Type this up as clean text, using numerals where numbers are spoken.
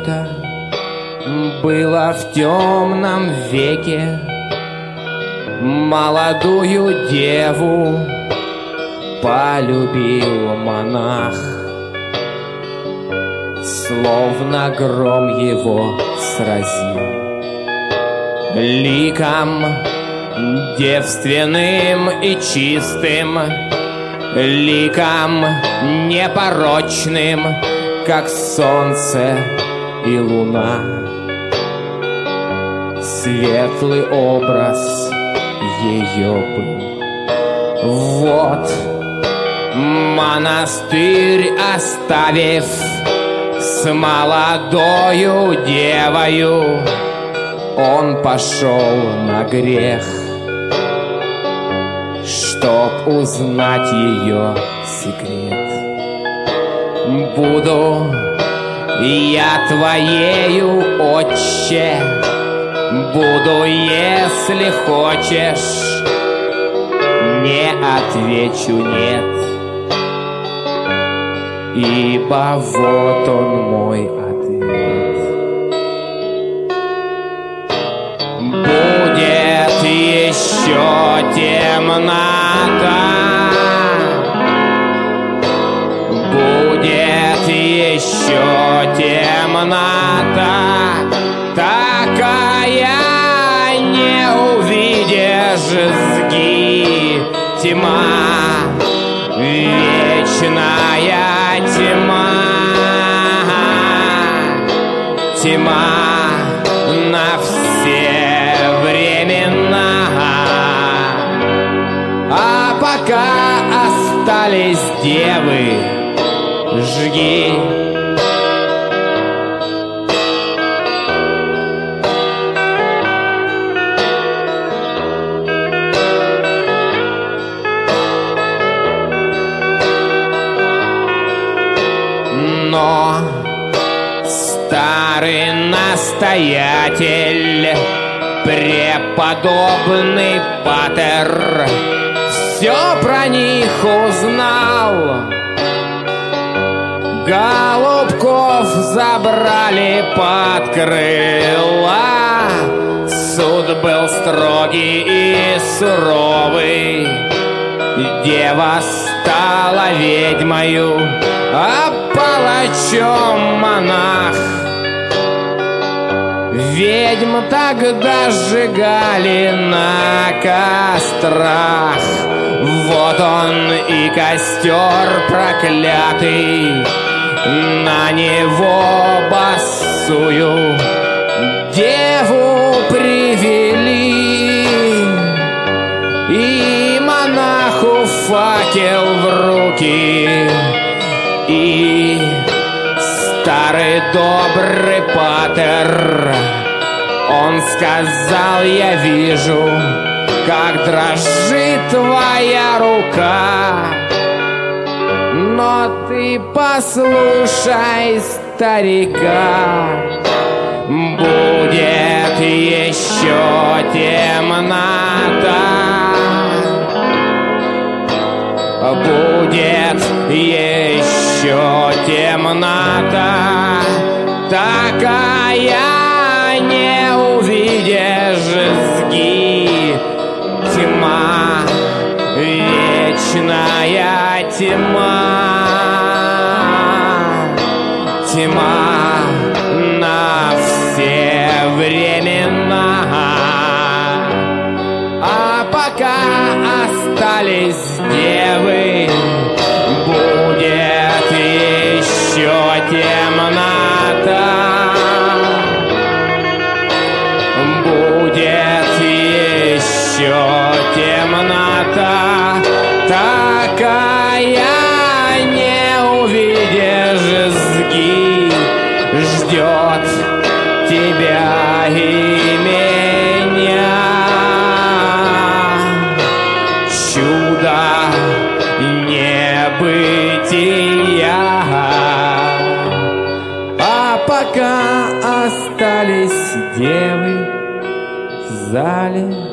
это было в темном веке. Молодую деву полюбил монах, словно гром его сразил. Ликом девственным и чистым, ликом непорочным, как солнце и луна. Светлый образ ее был. Вот монастырь оставив, с молодою девою он пошел на грех, чтоб узнать ее секрет. Буду я твоею, отче, буду, если хочешь, не отвечу нет, ибо вот он мой ответ. Будет еще темнота, будет еще темнота, такая не увидишь сги, тьма, вечная тьма, тьма на все времена. А пока остались девы, жги. Но старый настоятель, преподобный патер, все про них узнал. Голубков забрали под крыла. Суд был строгий и суровый. Дева стала ведьмою, а палачом монах. Ведьм тогда сжигали на кострах. Вот он и костер проклятый, на него босую деву привели. И монаху факел в руки, и старый добрый патер, он сказал: я вижу, как дрожит твоя рука, но ты послушай старика. Будет еще темнота, будет еще темнота, такая не увидишь сги, тьма, вечная тьма, тьма на все времена. А пока остались девы, будет еще темнота, будет еще темнота, такая не увидишь сги, ждет тебя и меня чудо небытия. А пока остались девы в зале,